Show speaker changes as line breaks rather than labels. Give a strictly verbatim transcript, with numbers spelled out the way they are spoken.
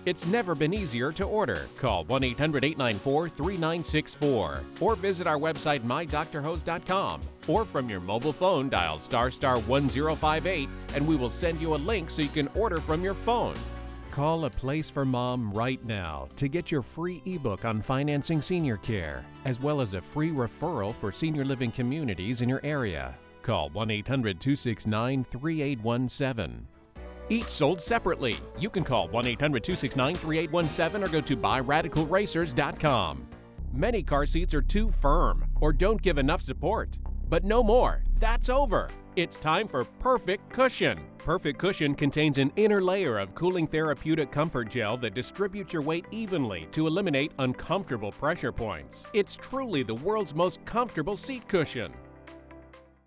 It's never been easier to order. Call one eight hundred, eight nine four, three nine six four or visit our website my doctor hose dot com, or from your mobile phone dial star star one zero five eight and we will send you a link so you can order from your phone. Call A Place for Mom right now to get your free ebook on financing senior care, as well as a free referral for senior living communities in your area. Call one eight hundred, two six nine, three eight one seven. Each sold separately. You can call one eight hundred, two six nine, three eight one seven or go to buy radical racers dot com. Many car seats are too firm or don't give enough support. But no more. That's over. It's time for Perfect Cushion. Perfect Cushion contains an inner layer of cooling therapeutic comfort gel that distributes your weight evenly to eliminate uncomfortable pressure points. It's truly the world's most comfortable seat cushion.